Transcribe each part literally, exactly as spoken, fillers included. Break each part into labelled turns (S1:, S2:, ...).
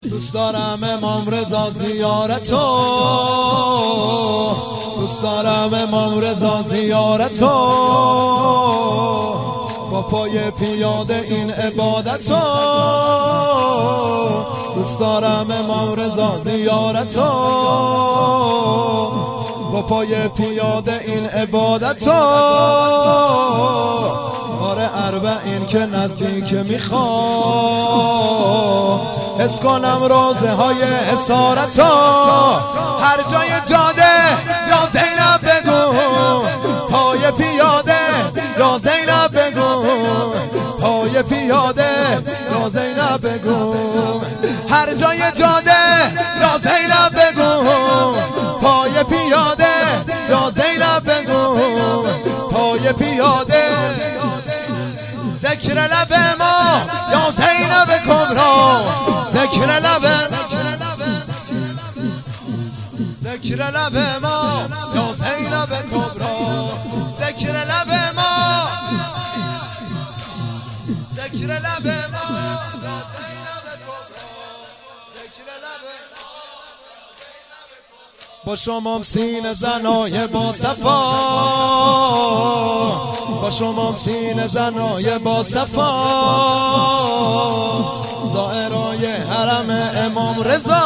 S1: دوست دارم امام رضا زیارتو، دوست دارم امام رضا زیارتو، با پای پیاده این عبادتو. دوست دارم امام رضا زیارتو، با پای پیاده این عبادتو. آره اربعین که نزدیک میخوام حس کنم روزه های اسارتو. هر جای جاده یا زینب بگو، پای پیاده یا زینب بگو، پای پیاده یا زینب بگو. هر جای جاده یا زینب بگو، پای پیاده یا زینب بگو، پای پیاده. ذکر لب ما یا زینب کبرا، ذکر لب، ذکر لب ما یا زینب کبرا، ذکر لب ما، ذکر لب ما یا زینب کبرا، ذکر لب. با شمام سینه زنای با صفا، با شمام سینه زنای با صفا، زائرای حرم امام رضا.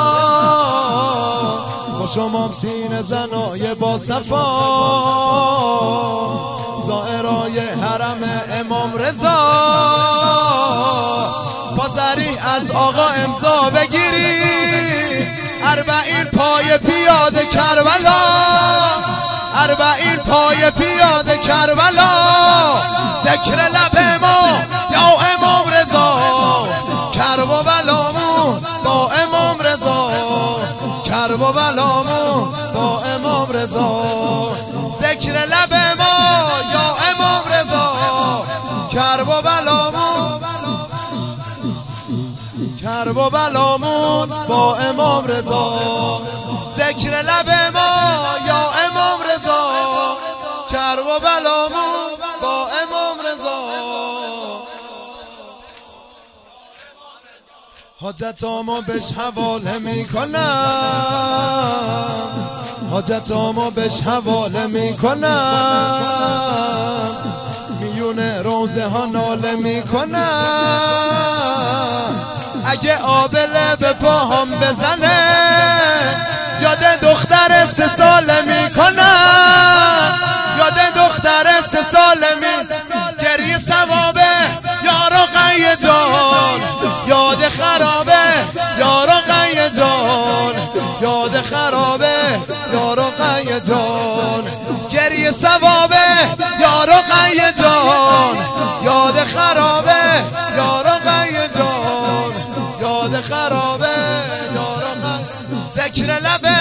S1: با شمام سینه زنای با صفا، زائرای حرم امام رضا. با ذریح از آقا امضا بگیری، اربعین پای پیاده کربلا، اربعین پای پیاده کربلا. ذکر لب ما یا امام رضا، کرب و بلامون با امام رضا، کرب و بلامون با امام رضا. ذکر لب ما یا امام رضا، کرب و بلامون، کرب و بلامون با امام رضا. ذکر لب ما یا امام رضا، کرب و بلامون با امام رضا. حاجتامو بهش حواله میکنم، حاجتامو بهش حواله میکنم، میون روزه ها ناله میکنم. اگه آبله به پاهم بزنه، یاد دختر سه ساله میکنم، یاد دختر سه ساله می گریه ثوابه یارو قیه جان، یاد خرابه یارو قیه جان، یاد خرابه یارو قیه جان. گریه ثوابه یارو قیه جان، یاد خرابه یارو قیه جان، یاد خرابه یارو قیه. ذکر لب